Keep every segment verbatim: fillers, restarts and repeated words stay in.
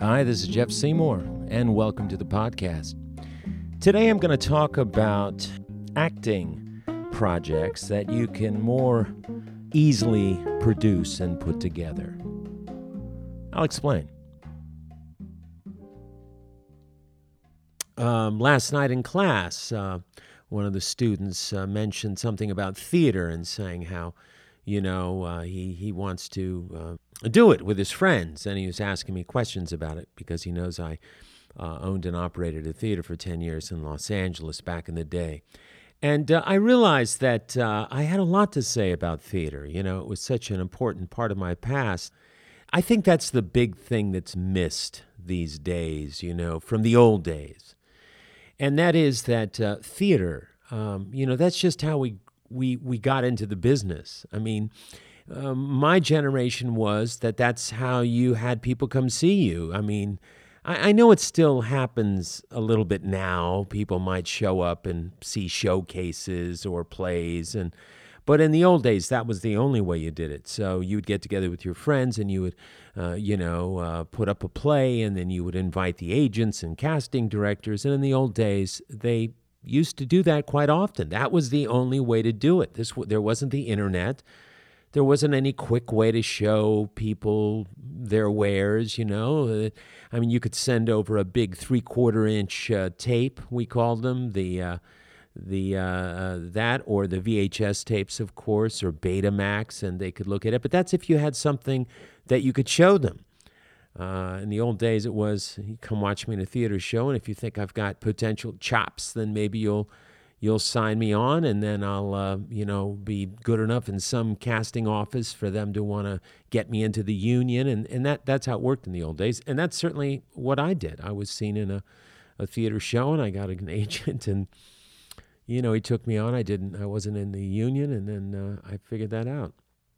Hi, this is Jeff Seymour, and welcome to the podcast. Today I'm going to talk about acting projects that you can more easily produce and put together. I'll explain. Um, last night in class, uh, one of the students uh, mentioned something about theater and saying how, you know, uh, he, he wants to uh, do it with his friends. And he was asking me questions about it because he knows I uh, owned and operated a theater for ten years in Los Angeles back in the day. And uh, I realized that uh, I had a lot to say about theater. You know, it was such an important part of my past. I think that's the big thing that's missed these days, you know, from the old days. And that is that uh, theater, um, you know, that's just how we we we got into the business. I mean, um, my generation was that that's how you had people come see you. I mean, I, I know it still happens a little bit now. People might show up and see showcases or plays, and but in the old days, that was the only way you did it. So you would get together with your friends and you would, uh, you know, uh, put up a play, and then you would invite the agents and casting directors. And in the old days, they used to do that quite often. That was the only way to do it. This there wasn't the internet. There wasn't any quick way to show people their wares, you know. I mean, you could send over a big three-quarter inch uh, tape, we called them, the uh, the uh, uh, that or the V H S tapes, of course, or Betamax, and they could look at it. But that's if you had something that you could show them. Uh, in the old days, it was, you come watch me in a theater show, and if you think I've got potential chops, then maybe you'll you'll sign me on, and then I'll, uh, you know, be good enough in some casting office for them to want to get me into the union, and, and that that's how it worked in the old days. And that's certainly what I did. I was seen in a, a theater show, and I got an agent, and, you know, he took me on. I didn't, I wasn't in the union, and then uh, I figured that out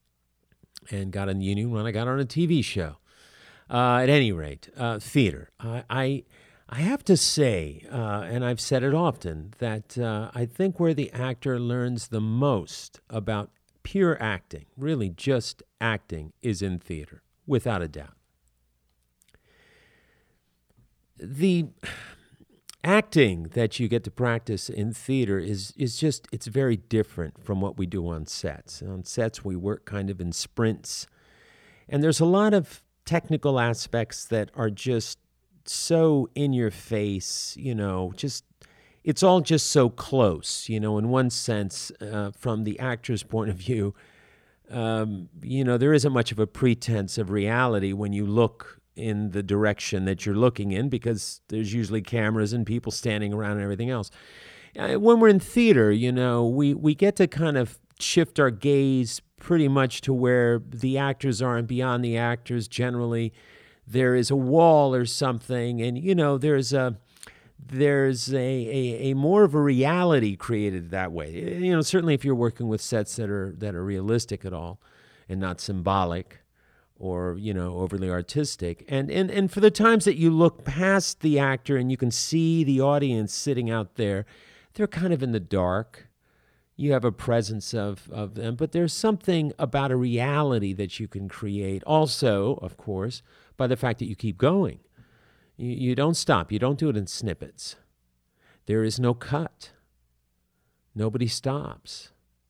and got in the union when I got on a T V show. Uh, at any rate, uh, theater. I, I I have to say, uh, and I've said it often, that uh, I think where the actor learns the most about pure acting, really just acting, is in theater, without a doubt. The acting that you get to practice in theater is is just, it's very different from what we do on sets. On sets, we work kind of in sprints, and there's a lot of technical aspects that are just so in your face, you know, just, it's all just so close, you know, in one sense, uh, from the actor's point of view, um, you know, there isn't much of a pretense of reality when you look in the direction that you're looking in, because there's usually cameras and people standing around and everything else. Uh, when we're in theater, you know, we, we get to kind of shift our gaze pretty much to where the actors are, and beyond the actors, generally, there is a wall or something, and, you know, there's a there's a, a, a more of a reality created that way. You know, certainly if you're working with sets that are that are realistic at all and not symbolic or, you know, overly artistic. And, and, and for the times that you look past the actor and you can see the audience sitting out there, they're kind of in the dark. You have a presence of, of them, but there's something about a reality that you can create. Also, of course, by the fact that you keep going. You, you don't stop. You don't do it in snippets. There is no cut. Nobody stops.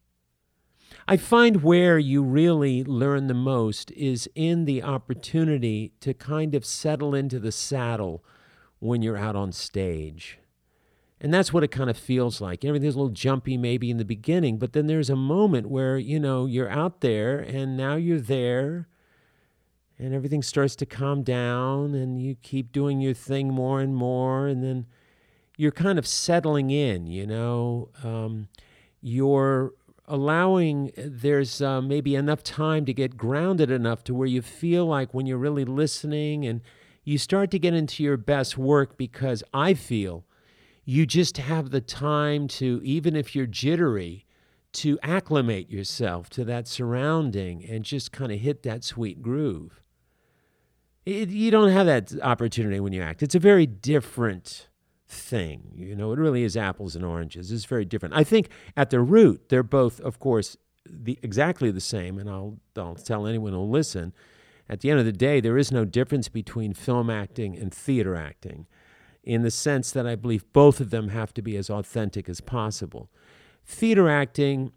I find where you really learn the most is in the opportunity to kind of settle into the saddle when you're out on stage. And that's what it kind of feels like. Everything's a little jumpy maybe in the beginning, but then there's a moment where, you know, you're out there and now you're there and everything starts to calm down and you keep doing your thing more and more, and then you're kind of settling in, you know. Um, you're allowing, there's uh, maybe enough time to get grounded enough to where you feel like when you're really listening and you start to get into your best work, because I feel you just have the time to, even if you're jittery, to acclimate yourself to that surrounding and just kind of hit that sweet groove. It, you don't have that opportunity when you act. It's a very different thing. You know, it really is apples and oranges. It's very different. I think at the root, they're both, of course, the exactly the same, and I'll, I'll tell anyone who'll listen, at the end of the day, there is no difference between film acting and theater acting, in the sense that I believe both of them have to be as authentic as possible. Theater acting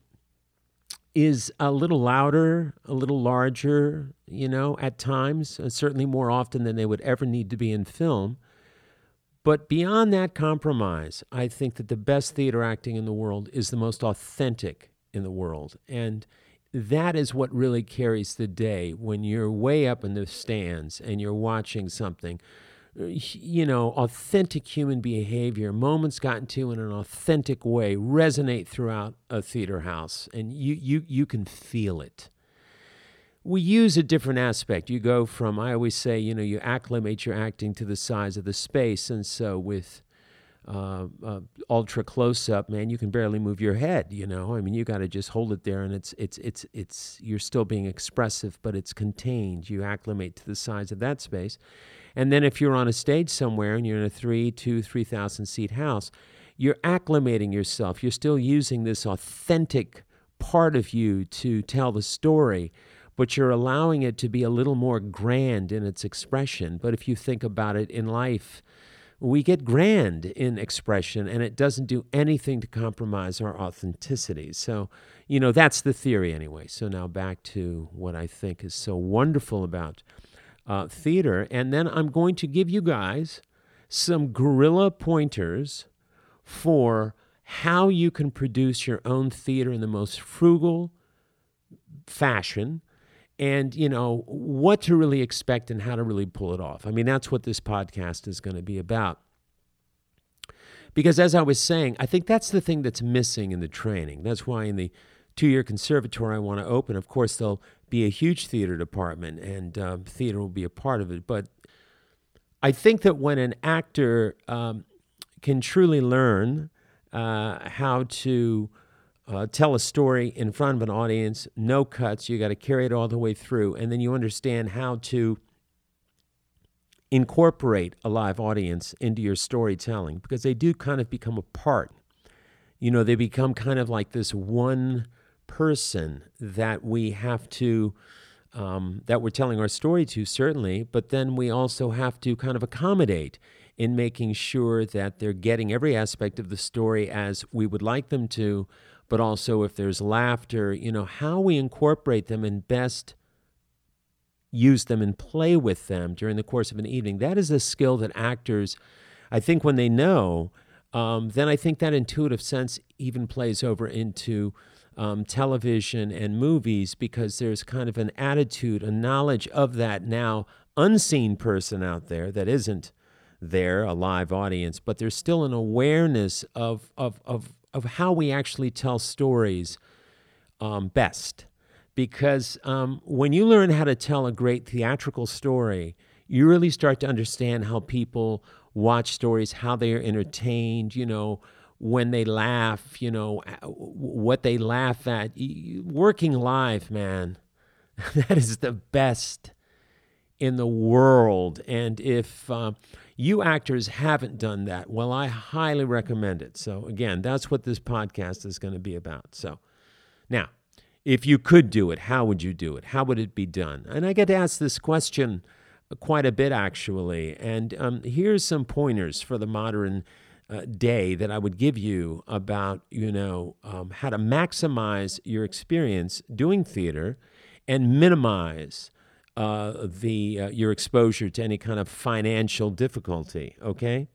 is a little louder, a little larger, you know, at times, uh, certainly more often than they would ever need to be in film. But beyond that compromise, I think that the best theater acting in the world is the most authentic in the world. And that is what really carries the day when you're way up in the stands and you're watching something. You know, authentic human behavior, moments gotten to in an authentic way, resonate throughout a theater house, and you you you can feel it. We use a different aspect. You go from, I always say, you know, you acclimate your acting to the size of the space, and so with uh, uh, ultra close-up, man, you can barely move your head. You know, I mean, you got to just hold it there, and it's it's it's it's you're still being expressive, but it's contained. You acclimate to the size of that space. And then if you're on a stage somewhere and you're in a three, two, three thousand seat house, you're acclimating yourself. You're still using this authentic part of you to tell the story, but you're allowing it to be a little more grand in its expression. But if you think about it in life, we get grand in expression, and it doesn't do anything to compromise our authenticity. So, you know, that's the theory anyway. So now back to what I think is so wonderful about Uh, theater, and then I'm going to give you guys some guerrilla pointers for how you can produce your own theater in the most frugal fashion, and, you know, what to really expect and how to really pull it off. I mean, that's what this podcast is going to be about. Because as I was saying, I think that's the thing that's missing in the training. That's why in the two-year conservatory I want to open, of course, there'll be a huge theater department, and um, theater will be a part of it. But I think that when an actor um, can truly learn uh, how to uh, tell a story in front of an audience, no cuts, you got to carry it all the way through, and then you understand how to incorporate a live audience into your storytelling, because they do kind of become a part. You know, they become kind of like this one person that we have to, um, that we're telling our story to, certainly, but then we also have to kind of accommodate in making sure that they're getting every aspect of the story as we would like them to, but also if there's laughter, you know, how we incorporate them and best use them and play with them during the course of an evening. That is a skill that actors, I think when they know, um, then I think that intuitive sense even plays over into Um, television and movies, because there's kind of an attitude, a knowledge of that now unseen person out there that isn't there, a live audience, but there's still an awareness of of of, of how we actually tell stories um, best. Because um, when you learn how to tell a great theatrical story, you really start to understand how people watch stories, how they are entertained, you know, when they laugh, you know, what they laugh at. Working live, man, that is the best in the world. And if uh, you actors haven't done that, well, I highly recommend it. So again, that's what this podcast is going to be about. So now, if you could do it, how would you do it? How would it be done? And I get asked this question quite a bit, actually. And um, here's some pointers for the modern Uh, day that I would give you about, you know, um, how to maximize your experience doing theater and minimize uh, the uh, your exposure to any kind of financial difficulty, okay?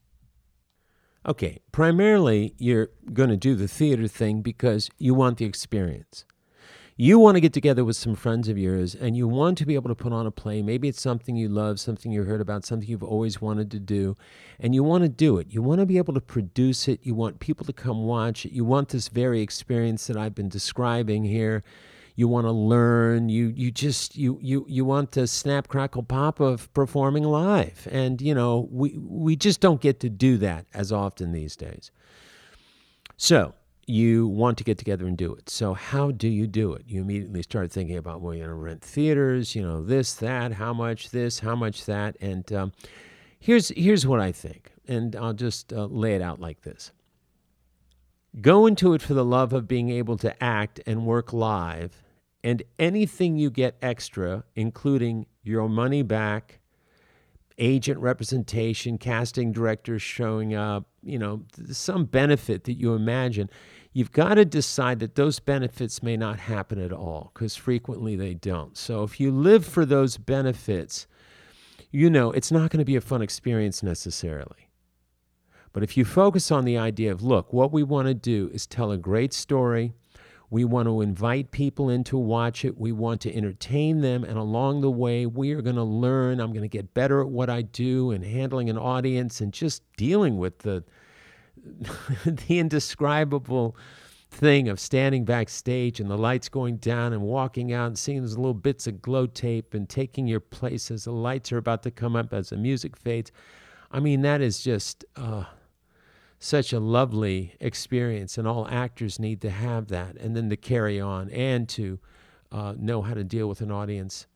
Okay, primarily you're going to do the theater thing because you want the experience. You want to get together with some friends of yours, and you want to be able to put on a play. Maybe it's something you love, something you heard about, something you've always wanted to do, and you want to do it. You want to be able to produce it. You want people to come watch it. You want this very experience that I've been describing here. You want to learn. You you just you you you want the snap, crackle, pop of performing live, and you know we we just don't get to do that as often these days. So you want to get together and do it. So how do you do it? You immediately start thinking about, well, you're going to rent theaters, you know, this, that, how much this, how much that. And um, here's here's what I think, and I'll just uh, lay it out like this. Go into it for the love of being able to act and work live And anything you get extra, including your money back, agent representation, casting directors showing up, you know, some benefit that you imagine, you've got to decide that those benefits may not happen at all, because frequently they don't. So if you live for those benefits, you know it's not going to be a fun experience necessarily. But if you focus on the idea of, look, what we want to do is tell a great story. We want to invite people in to watch it. We want to entertain them. And along the way, we are going to learn. I'm going to get better at what I do and handling an audience and just dealing with the, the indescribable thing of standing backstage and the lights going down and walking out and seeing those little bits of glow tape and taking your place as the lights are about to come up, as the music fades. I mean, that is just... Uh, such a lovely experience, and all actors need to have that, and then to carry on and to uh, know how to deal with an audience.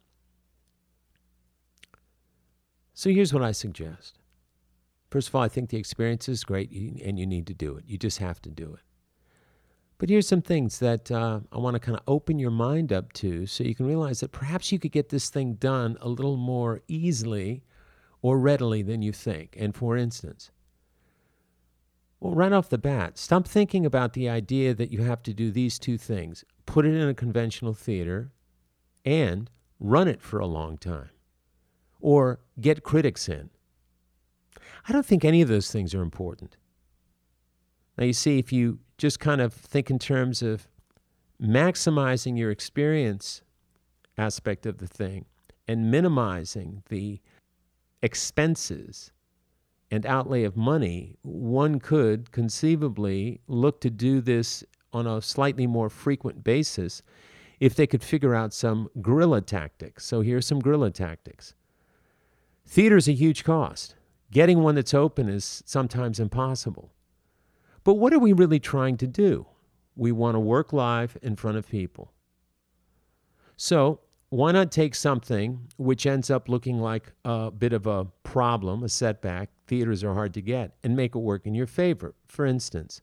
So here's what I suggest. First of all, I think the experience is great, and you need to do it. You just have to do it. But here's some things that uh, I want to kind of open your mind up to, so you can realize that perhaps you could get this thing done a little more easily or readily than you think. And for instance, well, right off the bat, stop thinking about the idea that you have to do these two things: put it in a conventional theater and run it for a long time, or get critics in. I don't think any of those things are important. Now, you see, if you just kind of think in terms of maximizing your experience aspect of the thing and minimizing the expenses and outlay of money, one could conceivably look to do this on a slightly more frequent basis if they could figure out some guerrilla tactics. So here's some guerrilla tactics. Theater's a huge cost. Getting one that's open is sometimes impossible. But what are we really trying to do? We want to work live in front of people. So why not take something which ends up looking like a bit of a problem, a setback? Theaters are hard to get, and make it work in your favor. For instance,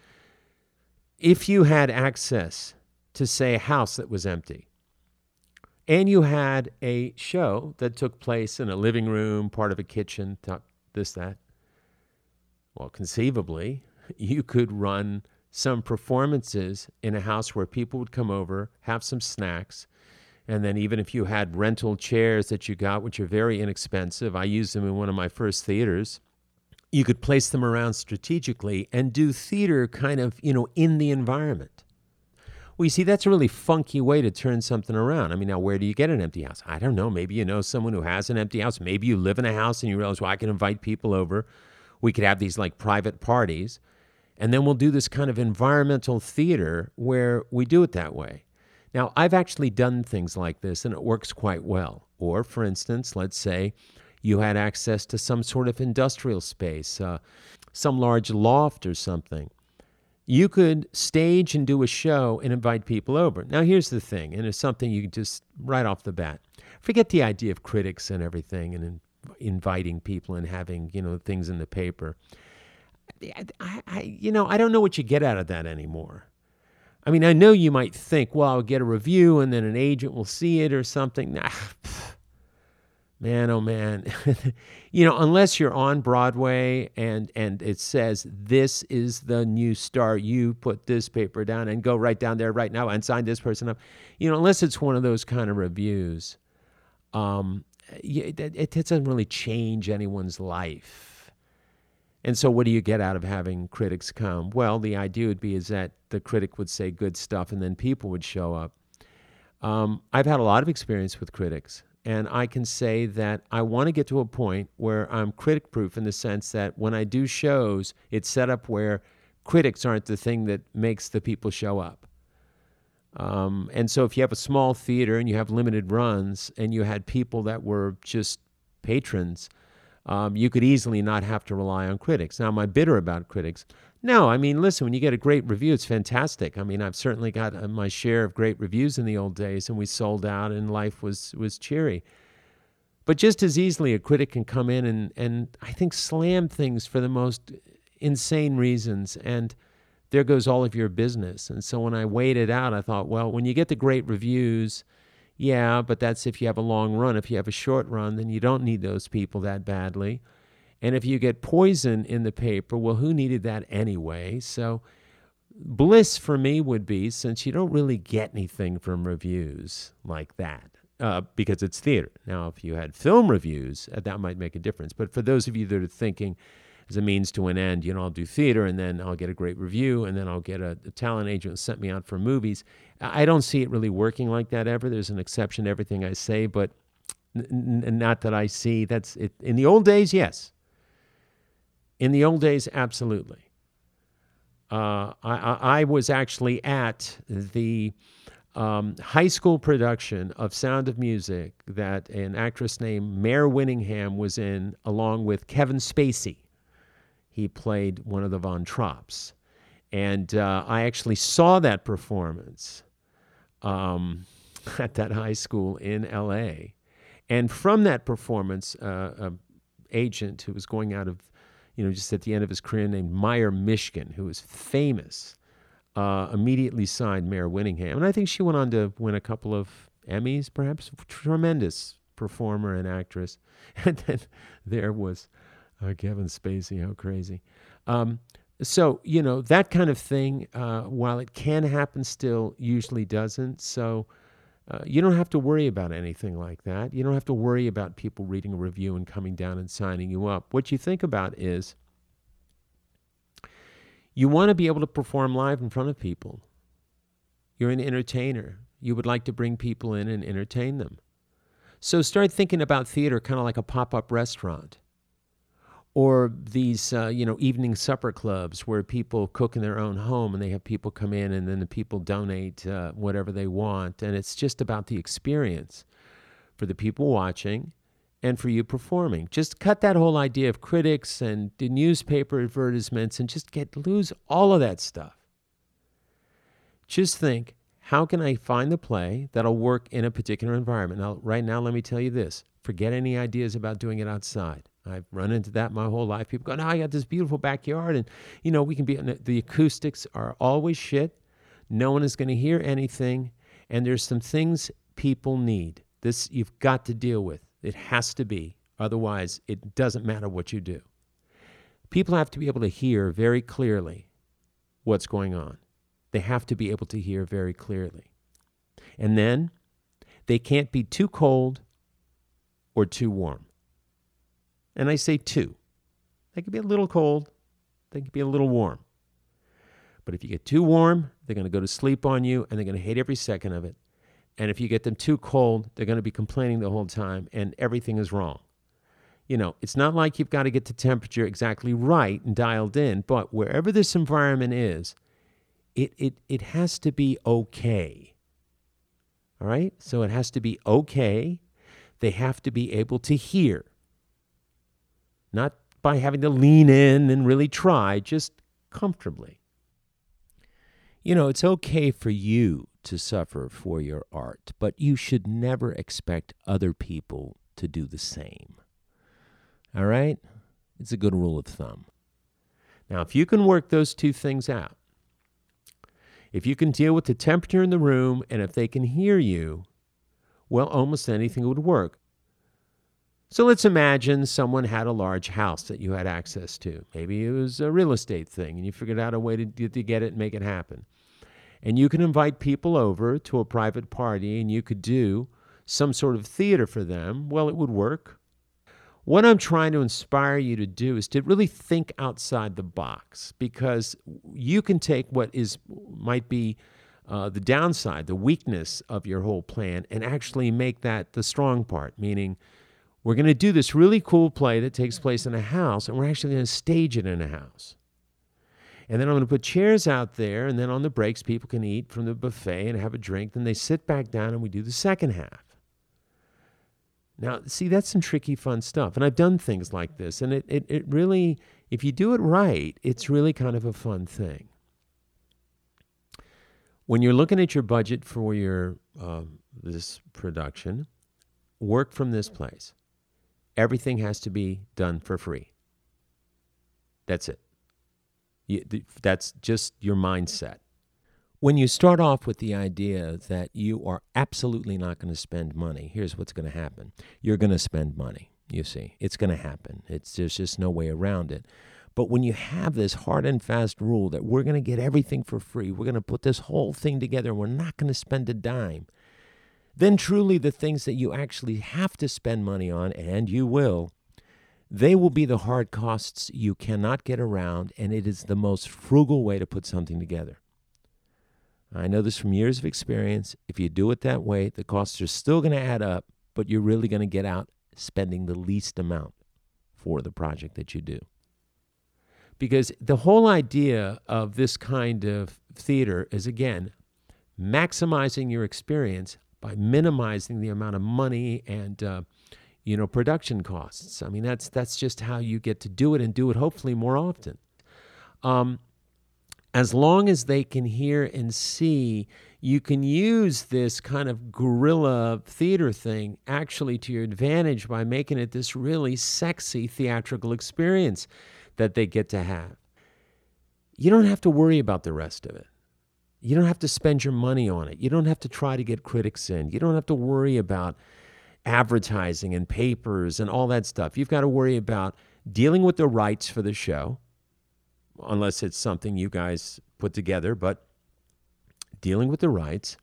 if you had access to, say, a house that was empty, and you had a show that took place in a living room, part of a kitchen, this, that, well, conceivably, you could run some performances in a house where people would come over, have some snacks, and then even if you had rental chairs that you got, which are very inexpensive, I used them in one of my first theaters, you could place them around strategically and do theater kind of, you know, in the environment. Well, you see, that's a really funky way to turn something around. I mean, now, where do you get an empty house? I don't know. Maybe you know someone who has an empty house. Maybe you live in a house and you realize, well, I can invite people over. We could have these, like, private parties. And then we'll do this kind of environmental theater where we do it that way. Now, I've actually done things like this, and it works quite well. Or, for instance, let's say you had access to some sort of industrial space, uh, some large loft or something. You could stage and do a show and invite people over. Now, here's the thing, and it's something you can just, right off the bat, forget the idea of critics and everything and in, inviting people and having, you know, things in the paper. I, I, you know, I don't know what you get out of that anymore. I mean, I know you might think, well, I'll get a review and then an agent will see it or something. Nah, man, oh man. You know, unless you're on Broadway and, and it says, this is the new star, you put this paper down and go right down there right now and sign this person up. You know, unless it's one of those kind of reviews, um, it, it doesn't really change anyone's life. And so what do you get out of having critics come? Well, the idea would be is that the critic would say good stuff and then people would show up. Um, I've had a lot of experience with critics, and I can say that I want to get to a point where I'm critic-proof in the sense that when I do shows, it's set up where critics aren't the thing that makes the people show up. Um, and so if you have a small theater and you have limited runs and you had people that were just patrons, Um, you could easily not have to rely on critics. Now, am I bitter about critics? No, I mean, listen, when you get a great review, it's fantastic. I mean, I've certainly got uh, my share of great reviews in the old days, and we sold out, and life was was cheery. But just as easily, a critic can come in and, and I think slam things for the most insane reasons, and there goes all of your business. And so when I weighed it out, I thought, well, when you get the great reviews, yeah, but that's if you have a long run. If you have a short run, then you don't need those people that badly. And if you get poison in the paper, well, who needed that anyway? So bliss for me would be, since you don't really get anything from reviews like that, uh, because it's theater. Now, if you had film reviews, uh, that might make a difference. But for those of you that are thinking as a means to an end, you know, I'll do theater and then I'll get a great review and then I'll get a, a talent agent who sent me out for movies. I don't see it really working like that ever. There's an exception to everything I say, but n- n- not that I see. That's it. In the old days, yes. In the old days, absolutely. Uh, I, I, I was actually at the um, high school production of Sound of Music that an actress named Mare Winningham was in, along with Kevin Spacey. He played one of the Von Trapps. And uh, I actually saw that performance um, at that high school in L A. And from that performance, uh, an agent who was going out of, you know, just at the end of his career, named Meyer Mishkin, who was famous, uh, immediately signed Mare Winningham. And I think she went on to win a couple of Emmys, perhaps. Tremendous performer and actress. And then there was uh, Kevin Spacey. How crazy. Um, so, you know, that kind of thing, uh, while it can happen still, usually doesn't. So uh, you don't have to worry about anything like that. You don't have to worry about people reading a review and coming down and signing you up. What you think about is you want to be able to perform live in front of people. You're an entertainer. You would like to bring people in and entertain them. So start thinking about theater kind of like a pop-up restaurant. Or these, uh, you know, evening supper clubs where people cook in their own home and they have people come in and then the people donate uh, whatever they want. And it's just about the experience for the people watching and for you performing. Just cut that whole idea of critics and the newspaper advertisements and just get lose all of that stuff. Just think, how can I find the play that'll work in a particular environment? Now, right now, let me tell you this. Forget any ideas about doing it outside. I've run into that my whole life. People go, no, I got this beautiful backyard and, you know, we can be, the acoustics are always shit. No one is going to hear anything. And there's some things people need. This you've got to deal with. It has to be. Otherwise, it doesn't matter what you do. People have to be able to hear very clearly what's going on. They have to be able to hear very clearly. And then they can't be too cold or too warm. And I say two. They can be a little cold. They can be a little warm. But if you get too warm, they're going to go to sleep on you, and they're going to hate every second of it. And if you get them too cold, they're going to be complaining the whole time, and everything is wrong. You know, it's not like you've got to get the temperature exactly right and dialed in, but wherever this environment is, it it it has to be okay. All right? So it has to be okay. They have to be able to hear. Not by having to lean in and really try, just comfortably. You know, it's okay for you to suffer for your art, but you should never expect other people to do the same. All right? It's a good rule of thumb. Now, if you can work those two things out, if you can deal with the temperature in the room and if they can hear you, well, almost anything would work. So let's imagine someone had a large house that you had access to. Maybe it was a real estate thing, and you figured out a way to, to get it and make it happen. And you can invite people over to a private party, and you could do some sort of theater for them. Well, it would work. What I'm trying to inspire you to do is to really think outside the box, because you can take what is might be uh, the downside, the weakness of your whole plan, and actually make that the strong part, meaning we're going to do this really cool play that takes place in a house, and we're actually going to stage it in a house. And then I'm going to put chairs out there, and then on the breaks, people can eat from the buffet and have a drink. Then they sit back down, and we do the second half. Now, see, that's some tricky, fun stuff. And I've done things like this, and it, it, it really, if you do it right, it's really kind of a fun thing. When you're looking at your budget for your uh, this production, work from this place. Everything has to be done for free. That's it. You, th- that's just your mindset. When you start off with the idea that you are absolutely not going to spend money, here's what's going to happen. You're going to spend money, you see. It's going to happen. It's There's just no way around it. But when you have this hard and fast rule that we're going to get everything for free, we're going to put this whole thing together, and we're not going to spend a dime, then truly the things that you actually have to spend money on, and you will, they will be the hard costs you cannot get around, and it is the most frugal way to put something together. I know this from years of experience. If you do it that way, the costs are still going to add up, but you're really going to get out spending the least amount for the project that you do. Because the whole idea of this kind of theater is, again, maximizing your experience by minimizing the amount of money and uh, you know, production costs. I mean, that's that's just how you get to do it, and do it hopefully more often. Um, as long as they can hear and see, you can use this kind of guerrilla theater thing actually to your advantage by making it this really sexy theatrical experience that they get to have. You don't have to worry about the rest of it. You don't have to spend your money on it. You don't have to try to get critics in. You don't have to worry about advertising and papers and all that stuff. You've got to worry about dealing with the rights for the show, unless it's something you guys put together, but dealing with the rights.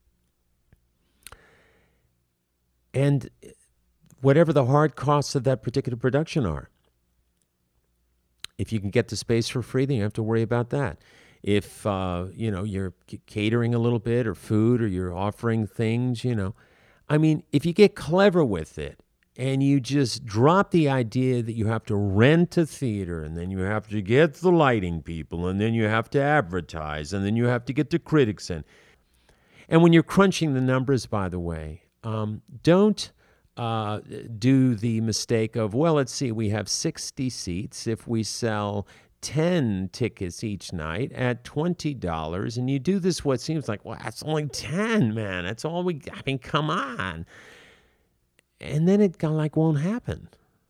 And whatever the hard costs of that particular production are. If you can get the space for free, then you have to worry about that. If, uh, you know, you're c- catering a little bit or food, or you're offering things, you know. I mean, if you get clever with it and you just drop the idea that you have to rent a theater, and then you have to get the lighting people, and then you have to advertise, and then you have to get the critics in. And when you're crunching the numbers, by the way, um, don't uh, do the mistake of, well, let's see, we have sixty seats. If we sell ten tickets each night at twenty dollars, and you do this what seems like, well, that's only ten, man. That's all we, I mean, come on. And then it kind of like won't happen.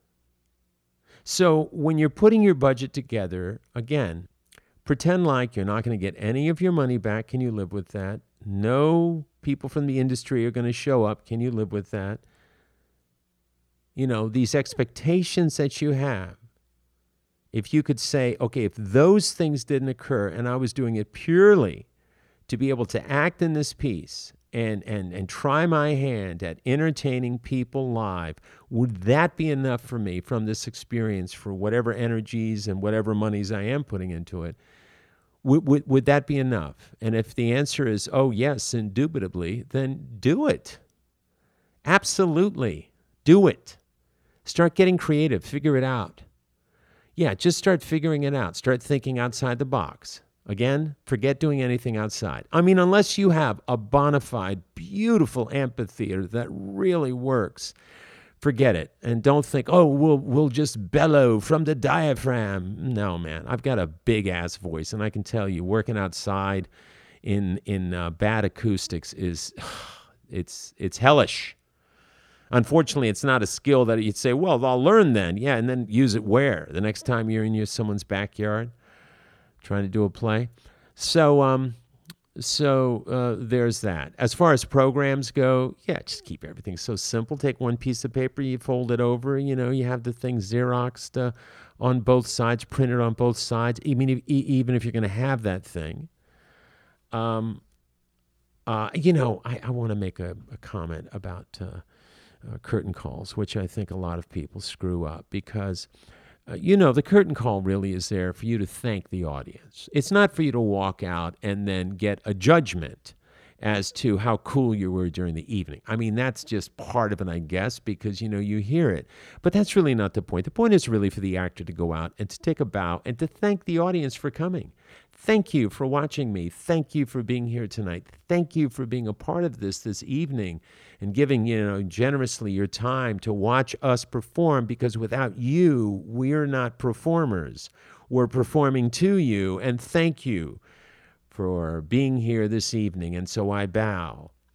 So when you're putting your budget together, again, pretend like you're not going to get any of your money back. Can you live with that? No people from the industry are going to show up. Can you live with that? You know, these expectations that you have. If you could say, okay, if those things didn't occur and I was doing it purely to be able to act in this piece and and and try my hand at entertaining people live, would that be enough for me from this experience for whatever energies and whatever monies I am putting into it? Would, would, would that be enough? And if the answer is, oh, yes, indubitably, then do it. Absolutely. Do it. Start getting creative. Figure it out. Yeah, just start figuring it out. Start thinking outside the box. Again, forget doing anything outside. I mean, unless you have a bona fide, beautiful amphitheater that really works, forget it. And don't think, oh, we'll we'll just bellow from the diaphragm. No, man, I've got a big-ass voice, and I can tell you, working outside in in uh, bad acoustics is, it's it's hellish. Unfortunately, it's not a skill that you'd say, well, I'll learn then. Yeah, and then use it where? The next time you're in your someone's backyard trying to do a play? So um, so uh, there's that. As far as programs go, yeah, just keep everything so simple. Take one piece of paper, you fold it over, you know, you have the thing Xeroxed uh, on both sides, printed on both sides, even if, even if you're going to have that thing. Um, uh, you know, I, I want to make a, a comment about... Uh, Uh, curtain calls, which I think a lot of people screw up because, uh, you know, the curtain call really is there for you to thank the audience. It's not for you to walk out and then get a judgment as to how cool you were during the evening. I mean, that's just part of it, I guess, because, you know, you hear it. But that's really not the point. The point is really for the actor to go out and to take a bow and to thank the audience for coming. Thank you for watching me. Thank you for being here tonight. Thank you for being a part of this this evening and giving, you know, generously your time to watch us perform, because without you, we're not performers. We're performing to you, and thank you for being here this evening. And so I bow.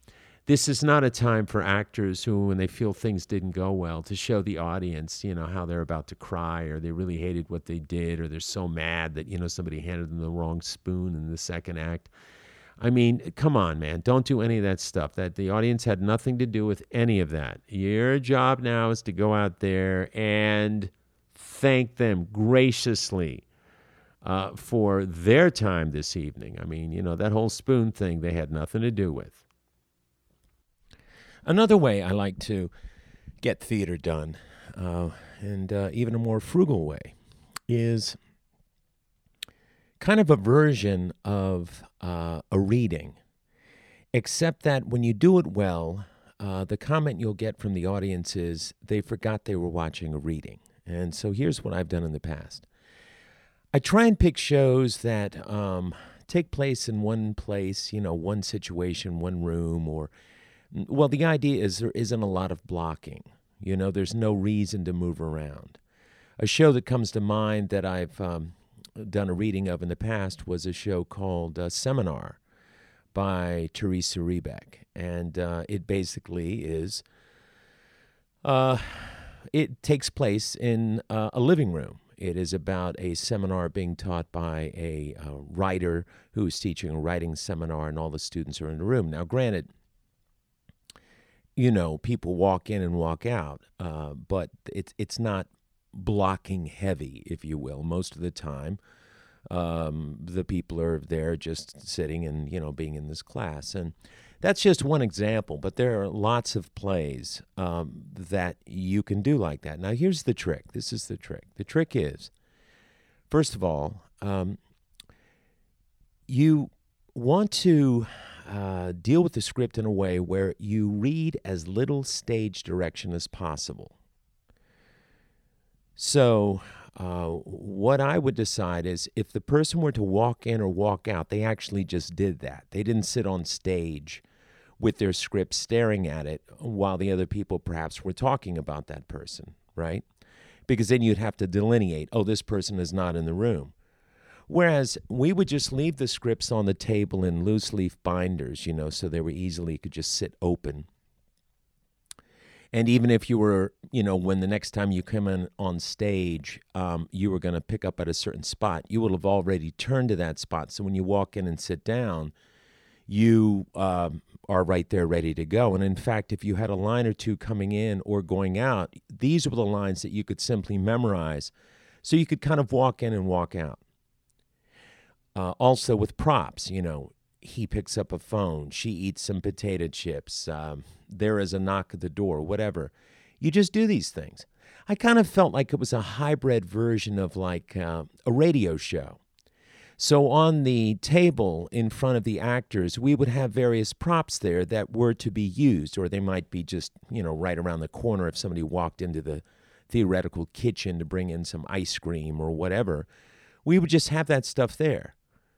This is not a time for actors who, when they feel things didn't go well, to show the audience, you know, how they're about to cry or they really hated what they did or they're so mad that, you know, somebody handed them the wrong spoon in the second act. I mean, come on, man. Don't do any of that stuff. That the audience had nothing to do with any of that. Your job now is to go out there and thank them graciously uh, for their time this evening. I mean, you know, that whole spoon thing they had nothing to do with. Another way I like to get theater done, uh, and uh, even a more frugal way, is kind of a version of uh, a reading, except that when you do it well, uh, the comment you'll get from the audience is they forgot they were watching a reading. And so here's what I've done in the past. I try and pick shows that um, take place in one place, you know, one situation, one room, or, well, the idea is there isn't a lot of blocking. You know, there's no reason to move around. A show that comes to mind that I've um, done a reading of in the past was a show called uh, Seminar by Teresa Rebeck. And uh, it basically is, uh, it takes place in uh, a living room. It is about a seminar being taught by a uh, writer who is teaching a writing seminar, and all the students are in the room. Now, granted, you know, people walk in and walk out, uh, but it's it's not blocking heavy, if you will. Most of the time, um, the people are there just sitting and, you know, being in this class. And that's just one example, but there are lots of plays um, that you can do like that. Now, here's the trick. This is the trick. The trick is, first of all, um, you want to uh, deal with the script in a way where you read as little stage direction as possible. So uh, what I would decide is if the person were to walk in or walk out, they actually just did that. They didn't sit on stage with their script staring at it while the other people perhaps were talking about that person, right? Because then you'd have to delineate, oh, this person is not in the room. Whereas we would just leave the scripts on the table in loose leaf binders, you know, so they were easily, could just sit open. And even if you were, you know, when the next time you come in on stage, um, you were going to pick up at a certain spot, you will have already turned to that spot. So when you walk in and sit down, you um, are right there ready to go. And in fact, if you had a line or two coming in or going out, these were the lines that you could simply memorize. So you could kind of walk in and walk out. Uh, also with props, you know, he picks up a phone, she eats some potato chips, um, there is a knock at the door, whatever. You just do these things. I kind of felt like it was a hybrid version of like uh, a radio show. So on the table in front of the actors, we would have various props there that were to be used, or they might be just, you know, right around the corner if somebody walked into the theoretical kitchen to bring in some ice cream or whatever. We would just have that stuff there.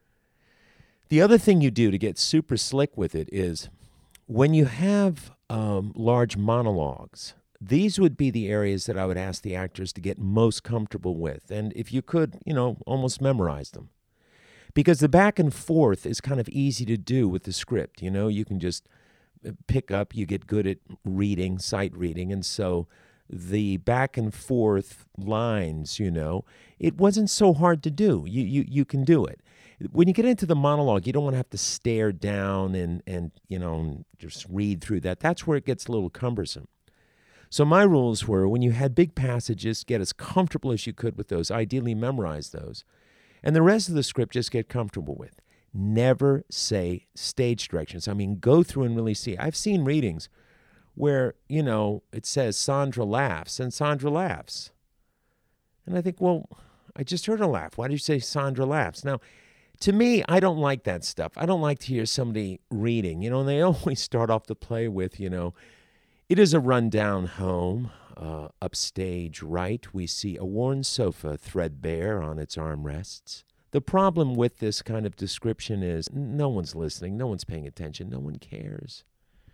The other thing you do to get super slick with it is when you have um, large monologues, these would be the areas that I would ask the actors to get most comfortable with. And if you could, you know, almost memorize them. Because the back and forth is kind of easy to do with the script. You know, you can just pick up, you get good at reading, sight reading. And so the back and forth lines, you know, it wasn't so hard to do. You, you, you can do it. When you get into the monologue, you don't want to have to stare down and, and, you know, just read through that. That's where it gets a little cumbersome. So my rules were when you had big passages, get as comfortable as you could with those. Ideally, memorize those. And the rest of the script, just get comfortable with. Never say stage directions. I mean, go through and really see. I've seen readings where, you know, it says Sandra laughs, and Sandra laughs. And I think, well, I just heard her laugh. Why did you say Sandra laughs? Now, to me, I don't like that stuff. I don't like to hear somebody reading, you know, and they always start off the play with, you know, it is a rundown home. Uh, upstage right, we see a worn sofa threadbare on its armrests. The problem with this kind of description is no one's listening, no one's paying attention, no one cares.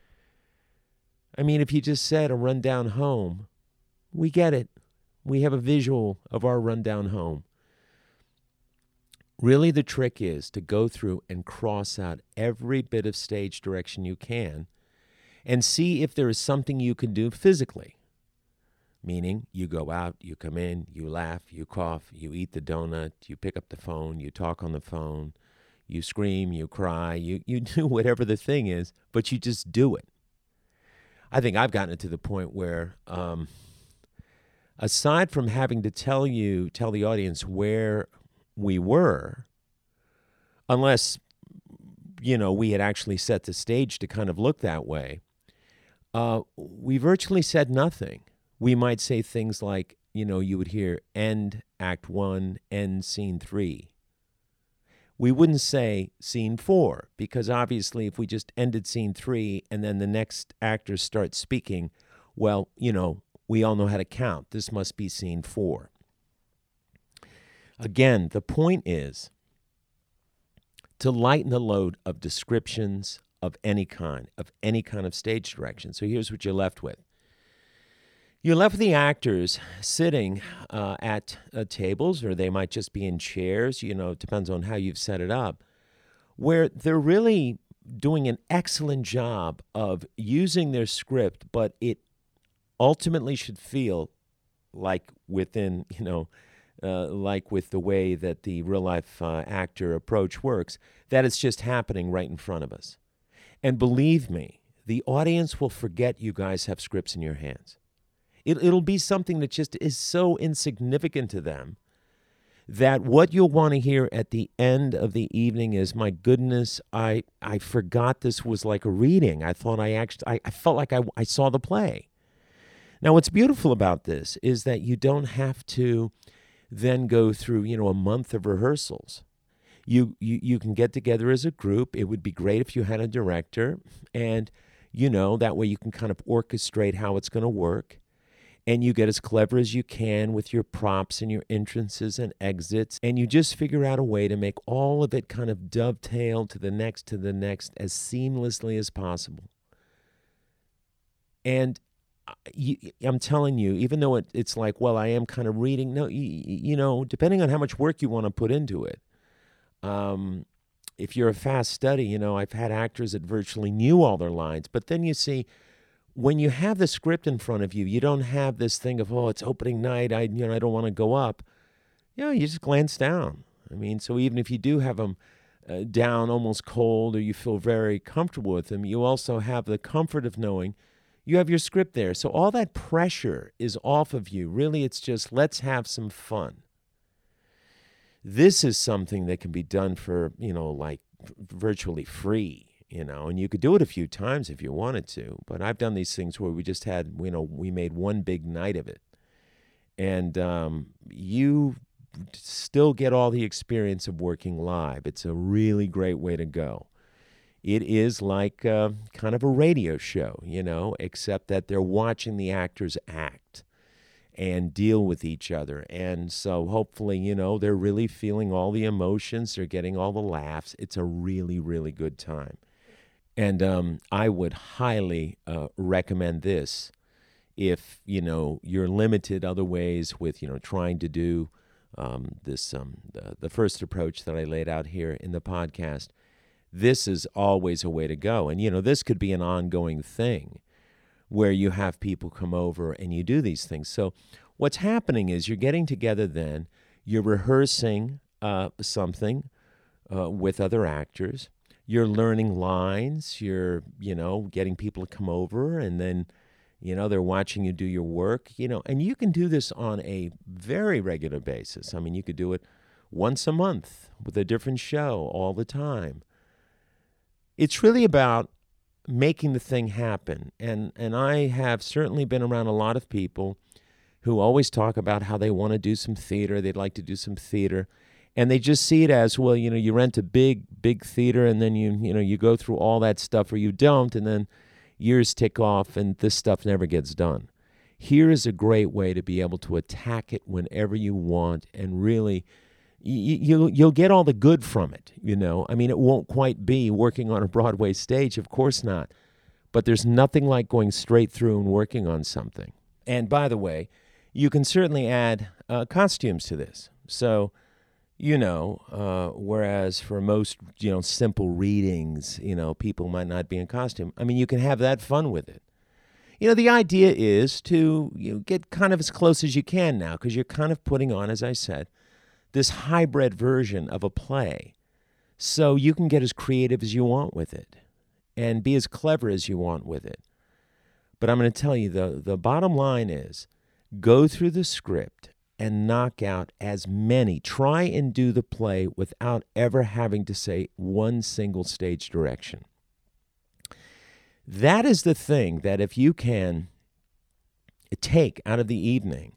I mean, if you just said a rundown home, we get it. We have a visual of our rundown home. Really, the trick is to go through and cross out every bit of stage direction you can and see if there is something you can do physically. Meaning, you go out, you come in, you laugh, you cough, you eat the donut, you pick up the phone, you talk on the phone, you scream, you cry, you, you do whatever the thing is, but you just do it. I think I've gotten it to the point where, um, aside from having to tell you, tell the audience where we were, unless, you know, we had actually set the stage to kind of look that way, uh, we virtually said nothing. We might say things like, you know, you would hear end act one, end scene three. We wouldn't say scene four, because obviously if we just ended scene three and then the next actors start speaking, well, you know, we all know how to count. This must be scene four. Again, the point is to lighten the load of descriptions of any kind, of any kind of stage direction. So here's what you're left with. You're left with the actors sitting uh, at uh, tables, or they might just be in chairs, you know, it depends on how you've set it up, where they're really doing an excellent job of using their script, but it ultimately should feel like within, you know, uh, like with the way that the real-life uh, actor approach works, that it's just happening right in front of us. And believe me, the audience will forget you guys have scripts in your hands. It, it'll be something that just is so insignificant to them that what you'll want to hear at the end of the evening is, my goodness, I I forgot this was like a reading. I thought I actually, I, I felt like I, I saw the play. Now, what's beautiful about this is that you don't have to then go through, you know, a month of rehearsals. You, you, you can get together as a group. It would be great if you had a director, and, you know, that way you can kind of orchestrate how it's going to work. And you get as clever as you can with your props and your entrances and exits, and you just figure out a way to make all of it kind of dovetail to the next, to the next, as seamlessly as possible. And you, I'm telling you, even though it, it's like, well, I am kind of reading, no, you, you know, depending on how much work you want to put into it. Um, if you're a fast study, you know, I've had actors that virtually knew all their lines, but then you see, when you have the script in front of you, you don't have this thing of, oh, it's opening night, I you know I don't want to go up. You know, you just glance down. I mean, so even if you do have them uh, down almost cold, or you feel very comfortable with them, you also have the comfort of knowing you have your script there. So all that pressure is off of you. Really, it's just, let's have some fun. This is something that can be done for, you know, like virtually free. You know, and you could do it a few times if you wanted to. But I've done these things where we just had, you know, we made one big night of it. And um, you still get all the experience of working live. It's a really great way to go. It is like uh, kind of a radio show, you know, except that they're watching the actors act and deal with each other. And so hopefully, you know, they're really feeling all the emotions. They're getting all the laughs. It's a really, really good time. And um, I would highly uh, recommend this if, you know, you're limited other ways with, you know, trying to do um, this, um, the, the first approach that I laid out here in the podcast. This is always a way to go. And, you know, this could be an ongoing thing where you have people come over and you do these things. So what's happening is you're getting together then, you're rehearsing uh, something uh, with other actors. You're learning lines, you're, you know, getting people to come over, and then, you know, they're watching you do your work, you know, and you can do this on a very regular basis. I mean, you could do it once a month with a different show all the time. It's really about making the thing happen. And, and I have certainly been around a lot of people who always talk about how they want to do some theater, they'd like to do some theater. And they just see it as, well, you know, you rent a big, big theater, and then you, you know, you go through all that stuff, or you don't, and then years tick off, and this stuff never gets done. Here is a great way to be able to attack it whenever you want, and really, you, you'll you'll get all the good from it. You know, I mean, it won't quite be working on a Broadway stage, of course not, but there's nothing like going straight through and working on something. And by the way, you can certainly add uh, costumes to this. So, You know, uh, whereas for most, you know, simple readings, you know, people might not be in costume. I mean, you can have that fun with it. You know, the idea is to you know, get kind of as close as you can now, because you're kind of putting on, as I said, this hybrid version of a play. So you can get as creative as you want with it and be as clever as you want with it. But I'm going to tell you, the, the bottom line is go through the script and knock out as many. Try and do the play without ever having to say one single stage direction. That is the thing that if you can take out of the evening,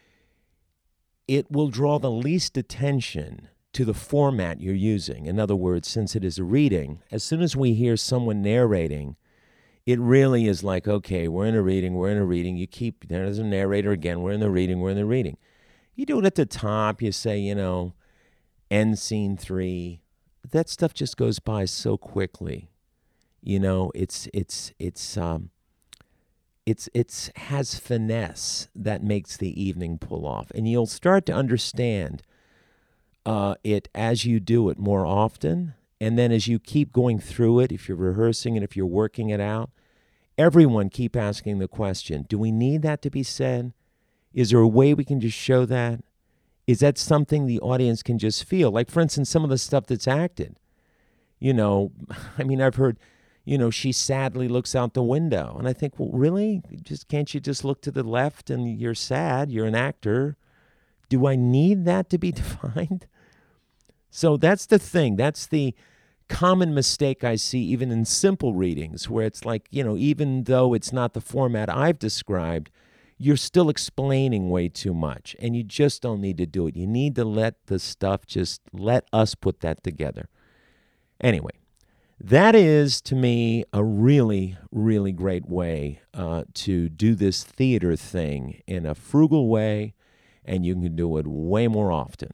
it will draw the least attention to the format you're using. In other words, since it is a reading, as soon as we hear someone narrating, it really is like, okay, we're in a reading, we're in a reading. You keep, there's a narrator again, we're in the reading, we're in the reading. You do it at the top, you say, you know, end scene three. That stuff just goes by so quickly. You know, it's, it's, it's, um, it's, it's has finesse that makes the evening pull off. And you'll start to understand uh, it as you do it more often. And then as you keep going through it, if you're rehearsing and if you're working it out, everyone keep asking the question, do we need that to be said? Is there a way we can just show that? Is that something the audience can just feel? Like, for instance, some of the stuff that's acted. You know, I mean, I've heard, you know, she sadly looks out the window. And I think, well, really? Just can't you just look to the left and you're sad? You're an actor. Do I need that to be defined? So that's the thing. That's the common mistake I see even in simple readings, where it's like, you know, even though it's not the format I've described, you're still explaining way too much, and you just don't need to do it. You need to let the stuff, just let us put that together. Anyway, that is, to me, a really, really great way uh, to do this theater thing in a frugal way, and you can do it way more often.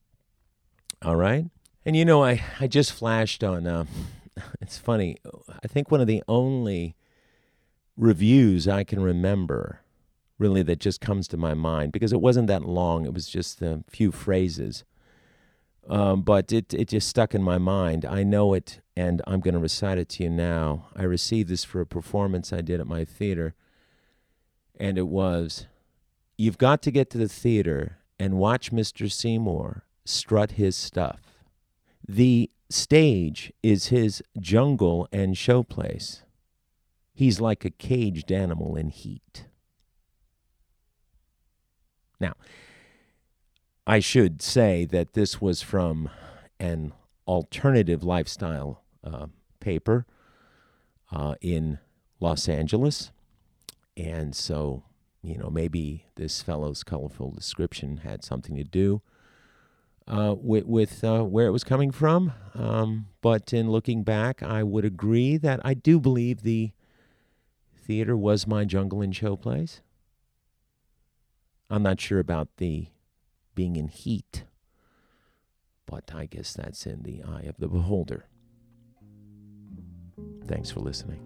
All right? And, you know, I, I just flashed on, uh, it's funny, I think one of the only reviews I can remember really that just comes to my mind, because it wasn't that long, it was just a few phrases, um, but it, it just stuck in my mind. I know it, and I'm going to recite it to you now. I received this for a performance I did at my theater, and it was, "You've got to get to the theater and watch Mister Seymour strut his stuff. The stage is his jungle and showplace. He's like a caged animal in heat." Now, I should say that this was from an alternative lifestyle uh, paper uh, in Los Angeles. And so, you know, maybe this fellow's colorful description had something to do uh, with, with uh, where it was coming from. Um, but in looking back, I would agree that I do believe the theater was my jungle and show place. I'm not sure about the being in heat, but I guess that's in the eye of the beholder. Thanks for listening.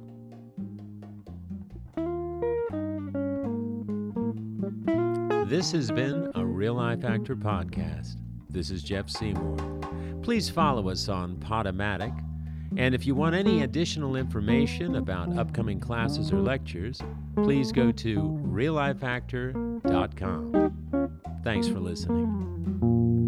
This has been a Real Life Actor podcast. This is Jeff Seymour. Please follow us on Podomatic. And if you want any additional information about upcoming classes or lectures, please go to real life actor dot com. Thanks for listening.